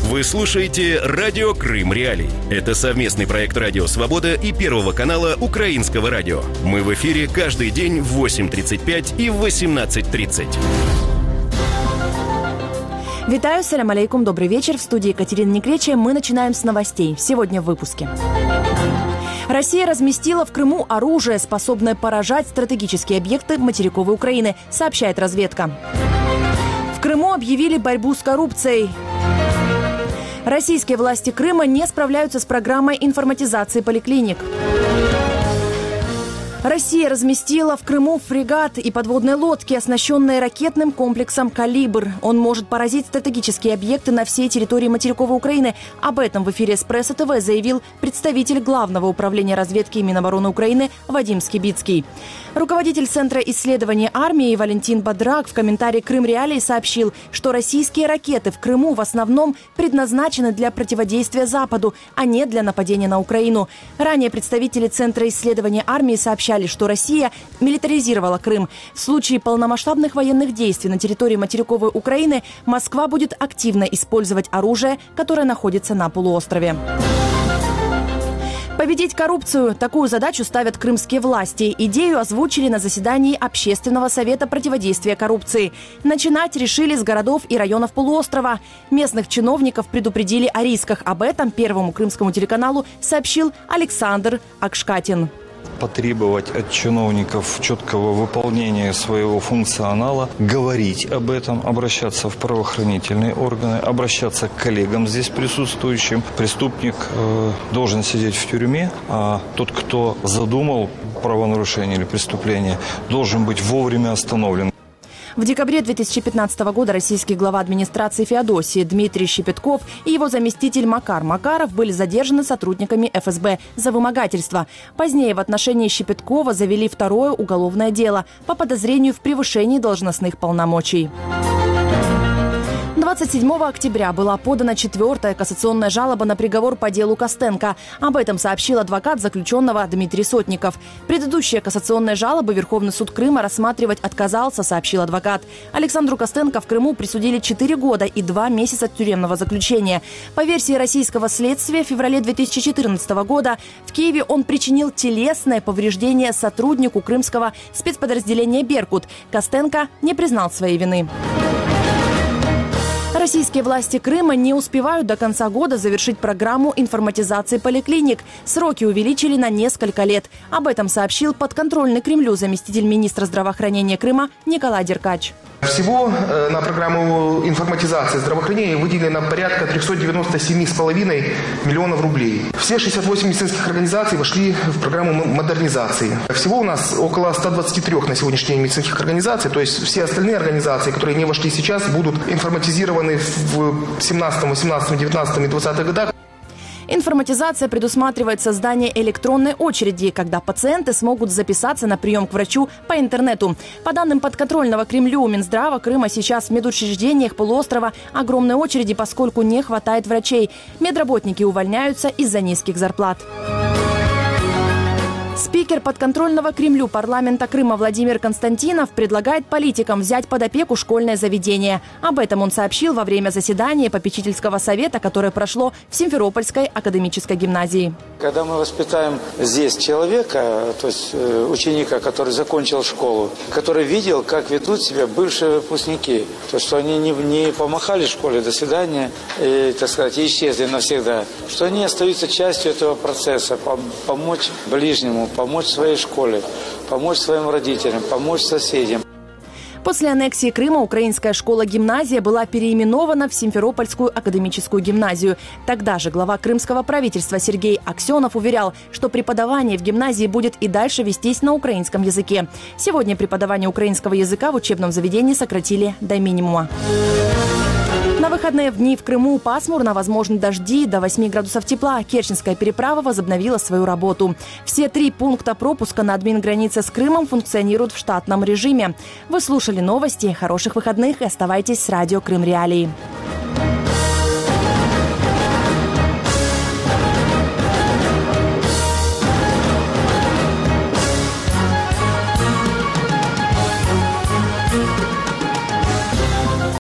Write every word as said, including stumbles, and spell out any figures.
Вы слушаете «Радио Крым Реалии». Это совместный проект «Радио Свобода» и Первого канала Украинского радио. Мы в эфире каждый день в восемь тридцать пять и в восемнадцать тридцать. Витаю, салям алейкум, добрый вечер. В студии Екатерина Некречия. Мы начинаем с новостей. Сегодня в выпуске. Россия разместила в Крыму оружие, способное поражать стратегические объекты материковой Украины, сообщает разведка. В Крыму объявили борьбу с коррупцией. Российские власти Крыма не справляются с программой информатизации поликлиник. Россия разместила в Крыму фрегат и подводные лодки, оснащенные ракетным комплексом «Калибр». Он может поразить стратегические объекты на всей территории материковой Украины. Об этом в эфире «Эспрессо ТВ» заявил представитель Главного управления разведки Минобороны Украины Вадим Скибицкий. Руководитель Центра исследований армии Валентин Бадрак в комментарии «Крым Реалии» сообщил, что российские ракеты в Крыму в основном предназначены для противодействия Западу, а не для нападения на Украину. Ранее представители Центра исследований армии сообщали, что Россия милитаризировала Крым. В случае полномасштабных военных действий на территории материковой Украины Москва будет активно использовать оружие, которое находится на полуострове. Победить коррупцию – такую задачу ставят крымские власти. Идею озвучили на заседании Общественного совета противодействия коррупции. Начинать решили с городов и районов полуострова. Местных чиновников предупредили о рисках. Об этом Первому крымскому телеканалу сообщил Александр Акшкатин. Потребовать от чиновников четкого выполнения своего функционала, говорить об этом, обращаться в правоохранительные органы, обращаться к коллегам здесь присутствующим. Преступник э, должен сидеть в тюрьме, а тот, кто задумал правонарушение или преступление, должен быть вовремя остановлен. В декабре две тысячи пятнадцатого года российский глава администрации Феодосии Дмитрий Щепетков и его заместитель Макар Макаров были задержаны сотрудниками эф эс бэ за вымогательство. Позднее в отношении Щепеткова завели второе уголовное дело по подозрению в превышении должностных полномочий. двадцать седьмого октября была подана четвертая кассационная жалоба на приговор по делу Костенко. Об этом сообщил адвокат заключенного Дмитрий Сотников. Предыдущие кассационные жалобы Верховный суд Крыма рассматривать отказался, сообщил адвокат. Александру Костенко в Крыму присудили четыре года и два месяца тюремного заключения. По версии российского следствия, в феврале две тысячи четырнадцатого года в Киеве он причинил телесное повреждение сотруднику крымского спецподразделения «Беркут». Костенко не признал своей вины. Российские власти Крыма не успевают до конца года завершить программу информатизации поликлиник. Сроки увеличили на несколько лет. Об этом сообщил подконтрольный Кремлю заместитель министра здравоохранения Крыма Николай Деркач. Всего на программу информатизации здравоохранения выделено порядка триста девяносто семь с половиной миллионов рублей. Все шестьдесят восемь медицинских организаций вошли в программу модернизации. Всего у нас около ста двадцати трёх на сегодняшний день медицинских организаций, то есть все остальные организации, которые не вошли сейчас, будут информатизированы в семнадцатом, восемнадцатом, девятнадцатом и двадцатых годах. Информатизация предусматривает создание электронной очереди, когда пациенты смогут записаться на прием к врачу по интернету. По данным подконтрольного Кремлю Минздрава Крыма, сейчас в медучреждениях полуострова огромные очереди, поскольку не хватает врачей. Медработники увольняются из-за низких зарплат. Спикер подконтрольного Кремлю парламента Крыма Владимир Константинов предлагает политикам взять под опеку школьное заведение. Об этом он сообщил во время заседания попечительского совета, которое прошло в Симферопольской академической гимназии. Когда мы воспитаем здесь человека, то есть ученика, который закончил школу, который видел, как ведут себя бывшие выпускники, то что они не, не помахали школе «до свидания» и, так сказать, исчезли навсегда, что они остаются частью этого процесса, помочь ближнему, помочь своей школе, помочь своим родителям, помочь соседям. После аннексии Крыма украинская школа-гимназия была переименована в Симферопольскую академическую гимназию. Тогда же глава крымского правительства Сергей Аксенов уверял, что преподавание в гимназии будет и дальше вестись на украинском языке. Сегодня преподавание украинского языка в учебном заведении сократили до минимума. На выходные дни в Крыму пасмурно, возможны дожди, до восьми градусов тепла. Керченская переправа возобновила свою работу. Все три пункта пропуска на админгранице с Крымом функционируют в штатном режиме. Вы слушали новости. Хороших выходных и оставайтесь с радио Крым Реалии.